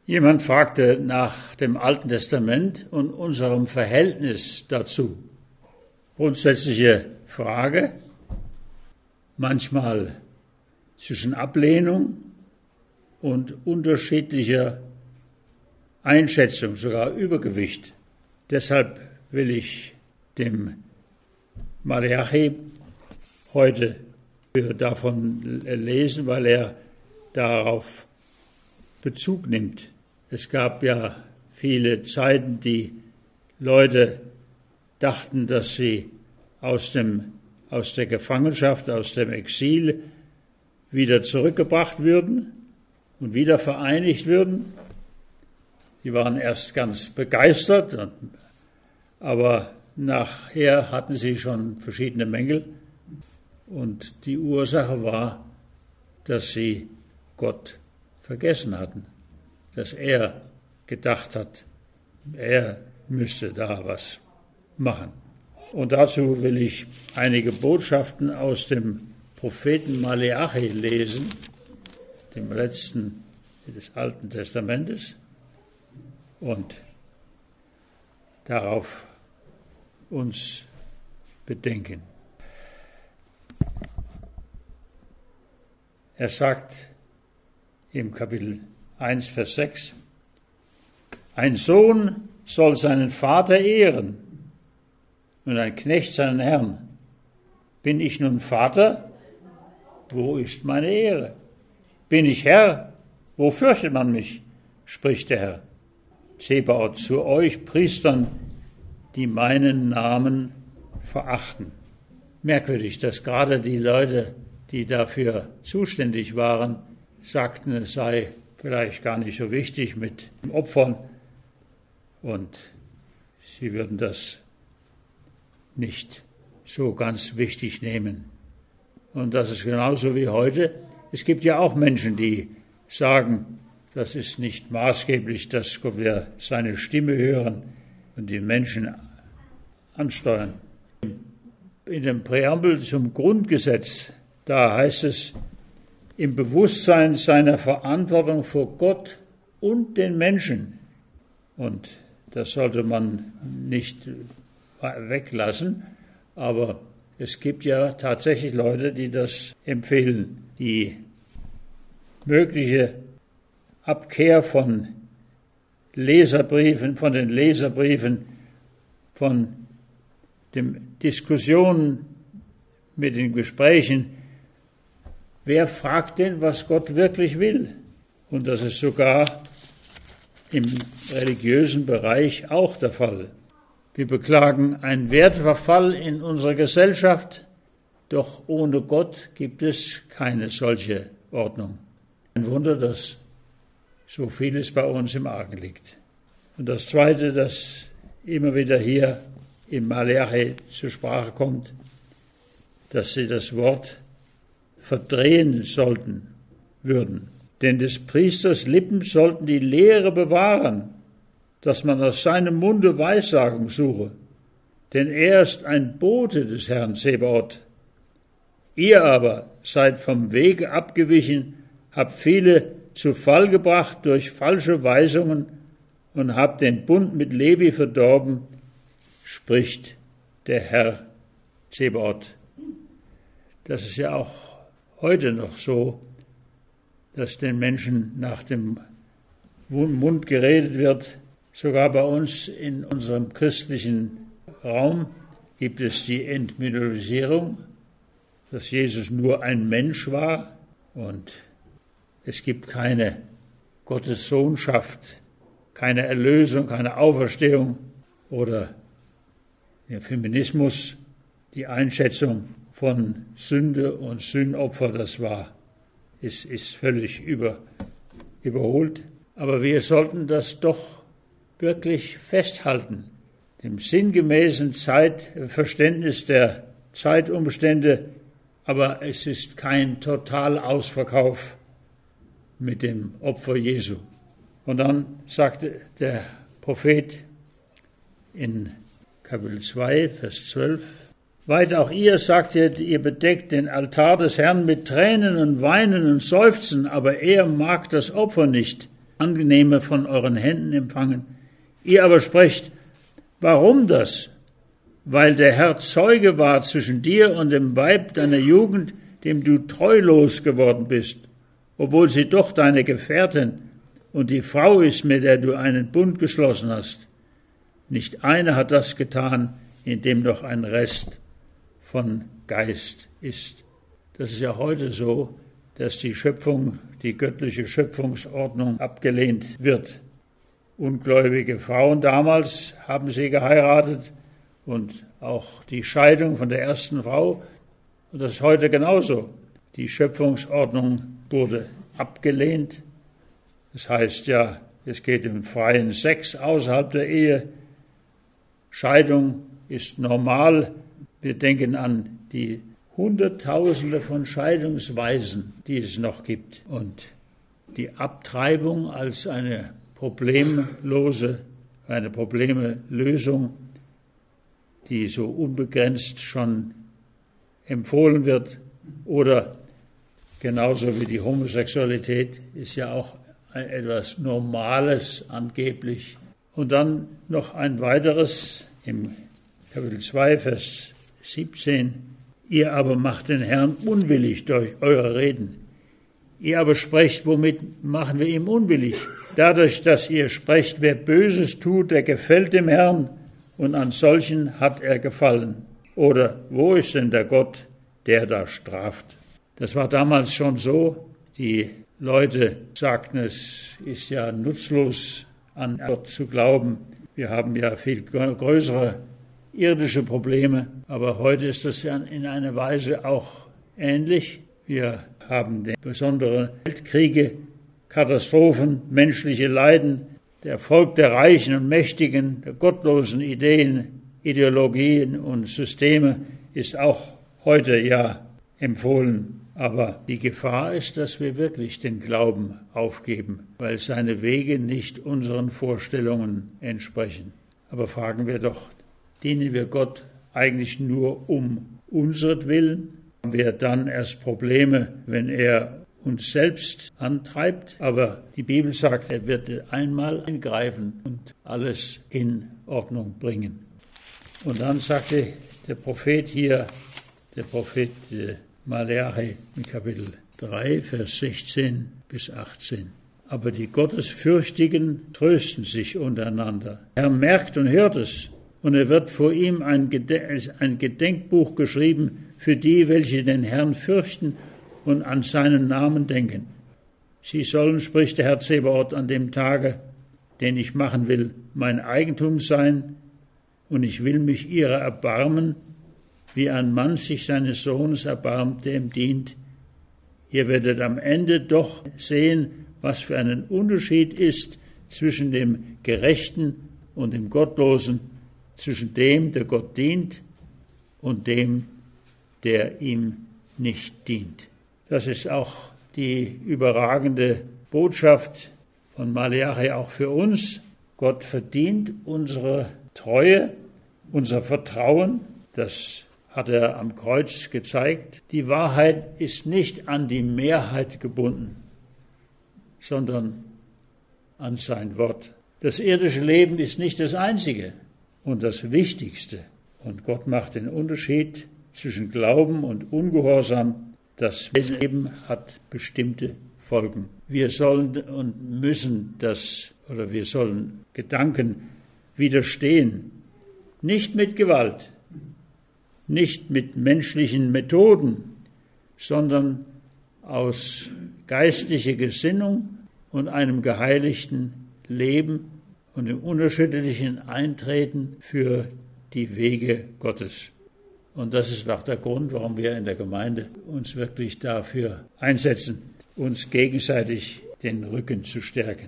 Jemand fragte nach dem Alten Testament und unserem Verhältnis dazu. Grundsätzliche Frage, manchmal zwischen Ablehnung und unterschiedlicher Einschätzung, sogar Übergewicht. Deshalb will ich dem Maleachi heute davon lesen, weil er darauf Bezug nimmt. Es gab ja viele Zeiten, die Leute dachten, dass sie aus der Gefangenschaft, aus dem Exil wieder zurückgebracht würden und wieder vereinigt würden. Sie waren erst ganz begeistert, aber nachher hatten sie schon verschiedene Mängel. Und die Ursache war, dass sie Gott vergessen hatten, dass er gedacht hat, er müsste da was machen. Und dazu will ich einige Botschaften aus dem Propheten Maleachi lesen, dem letzten des Alten Testamentes, und darauf uns bedenken. Er sagt im Kapitel 1, Vers 6, ein Sohn soll seinen Vater ehren und ein Knecht seinen Herrn. Bin ich nun Vater? Wo ist meine Ehre? Bin ich Herr? Wo fürchtet man mich? Spricht der Herr. Zebaoth, zu euch Priestern, die meinen Namen verachten. Merkwürdig, dass gerade die Leute, die dafür zuständig waren, sagten, es sei vielleicht gar nicht so wichtig mit dem Opfern und sie würden das nicht so ganz wichtig nehmen. Und das ist genauso wie heute. Es gibt ja auch Menschen, die sagen, das ist nicht maßgeblich, dass wir seine Stimme hören und die Menschen ansteuern. In dem Präambel zum Grundgesetz, da heißt es, im Bewusstsein seiner Verantwortung vor Gott und den Menschen. Und das sollte man nicht weglassen, aber es gibt ja tatsächlich Leute, die das empfehlen. Die mögliche Abkehr von Leserbriefen, von den Leserbriefen, von den Diskussionen mit den Gesprächen. Wer fragt denn, was Gott wirklich will? Und das ist sogar im religiösen Bereich auch der Fall. Wir beklagen einen Werteverfall in unserer Gesellschaft, doch ohne Gott gibt es keine solche Ordnung. Ein Wunder, dass so vieles bei uns im Argen liegt. Und das Zweite, das immer wieder hier in Maleachi zur Sprache kommt, dass sie das Wort verdrehen würden. Denn des Priesters Lippen sollten die Lehre bewahren, dass man aus seinem Munde Weissagung suche. Denn er ist ein Bote des Herrn Zebaoth. Ihr aber seid vom Wege abgewichen, habt viele zu Fall gebracht durch falsche Weisungen und habt den Bund mit Levi verdorben, spricht der Herr Zebaoth. Das ist ja auch heute noch so, dass den Menschen nach dem Mund geredet wird. Sogar bei uns in unserem christlichen Raum gibt es die Entmythologisierung, dass Jesus nur ein Mensch war und es gibt keine Gottessohnschaft, keine Erlösung, keine Auferstehung oder der Feminismus, die Einschätzung von Sünde und Sündopfer, ist völlig überholt. Aber wir sollten das doch wirklich festhalten, dem sinngemäßen Verständnis der Zeitumstände, aber es ist kein Totalausverkauf mit dem Opfer Jesu. Und dann sagte der Prophet in Kapitel 2, Vers 12, weit auch ihr, sagt ihr bedeckt den Altar des Herrn mit Tränen und Weinen und Seufzen, aber er mag das Opfer nicht, Angenehme von euren Händen empfangen. Ihr aber sprecht, warum das? Weil der Herr Zeuge war zwischen dir und dem Weib deiner Jugend, dem du treulos geworden bist, obwohl sie doch deine Gefährtin und die Frau ist, mit der du einen Bund geschlossen hast. Nicht eine hat das getan, in dem noch ein Rest von Geist ist. Das ist ja heute so, dass die Schöpfung, die göttliche Schöpfungsordnung abgelehnt wird. Ungläubige Frauen damals haben sie geheiratet und auch die Scheidung von der ersten Frau. Und das ist heute genauso. Die Schöpfungsordnung wurde abgelehnt. Das heißt ja, es geht um freien Sex außerhalb der Ehe. Scheidung ist normal. Wir denken an die Hunderttausende von Scheidungsweisen, die es noch gibt. Und die Abtreibung als eine Problemlösung, die so unbegrenzt schon empfohlen wird. Oder genauso wie die Homosexualität ist ja auch etwas Normales angeblich. Und dann noch ein weiteres im Kapitel 2, Vers 17. Ihr aber macht den Herrn unwillig durch eure Reden. Ihr aber sprecht, womit machen wir ihm unwillig? Dadurch, dass ihr sprecht, wer Böses tut, der gefällt dem Herrn, und an solchen hat er gefallen. Oder wo ist denn der Gott, der da straft? Das war damals schon so. Die Leute sagten, es ist ja nutzlos, an Gott zu glauben. Wir haben ja viel größere irdische Probleme, aber heute ist das ja in einer Weise auch ähnlich. Wir haben besondere Weltkriege, Katastrophen, menschliche Leiden, der Erfolg der Reichen und Mächtigen, der gottlosen Ideen, Ideologien und Systeme ist auch heute ja empfohlen. Aber die Gefahr ist, dass wir wirklich den Glauben aufgeben, weil seine Wege nicht unseren Vorstellungen entsprechen. Aber fragen wir doch, dienen wir Gott eigentlich nur um unseretwillen? Haben wir dann erst Probleme, wenn er uns selbst antreibt? Aber die Bibel sagt, er wird einmal eingreifen und alles in Ordnung bringen. Und dann sagte der Prophet hier, der Prophet Maleachi in Kapitel 3, Vers 16 bis 18. Aber die Gottesfürchtigen trösten sich untereinander. Er merkt und hört es. Und er wird vor ihm ein Gedenkbuch geschrieben für die, welche den Herrn fürchten und an seinen Namen denken. Sie sollen, spricht der Herr Zebaoth, an dem Tage, den ich machen will, mein Eigentum sein, und ich will mich ihrer erbarmen, wie ein Mann sich seines Sohnes erbarmt, der ihm dient. Ihr werdet am Ende doch sehen, was für einen Unterschied ist zwischen dem Gerechten und dem Gottlosen, zwischen dem, der Gott dient, und dem, der ihm nicht dient. Das ist auch die überragende Botschaft von Maleachi auch für uns. Gott verdient unsere Treue, unser Vertrauen. Das hat er am Kreuz gezeigt. Die Wahrheit ist nicht an die Mehrheit gebunden, sondern an sein Wort. Das irdische Leben ist nicht das Einzige und das Wichtigste. Und Gott macht den Unterschied zwischen Glauben und Ungehorsam. Das Leben hat bestimmte Folgen. Wir sollen und müssen wir sollen Gedanken widerstehen. Nicht mit Gewalt, nicht mit menschlichen Methoden, sondern aus geistlicher Gesinnung und einem geheiligten Leben und dem unerschütterlichen Eintreten für die Wege Gottes. Und das ist auch der Grund, warum wir in der Gemeinde uns wirklich dafür einsetzen, uns gegenseitig den Rücken zu stärken.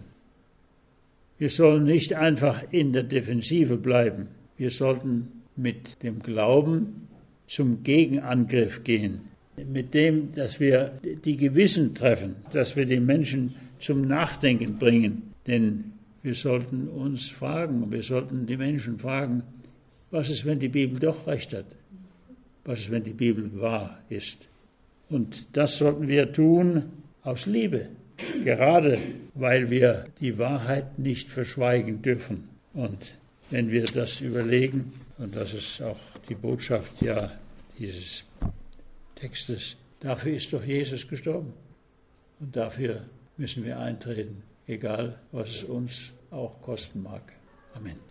Wir sollen nicht einfach in der Defensive bleiben. Wir sollten mit dem Glauben zum Gegenangriff gehen, mit dem, dass wir die Gewissen treffen, dass wir die Menschen zum Nachdenken bringen. Denn wir sollten uns fragen, wir sollten die Menschen fragen, was ist, wenn die Bibel doch recht hat? Was ist, wenn die Bibel wahr ist? Und das sollten wir tun aus Liebe. gerade weil wir die Wahrheit nicht verschweigen dürfen. Und wenn wir das überlegen, und das ist auch die Botschaft ja dieses Textes, dafür ist doch Jesus gestorben. Und dafür müssen wir eintreten, egal was es uns auch kosten mag. Amen.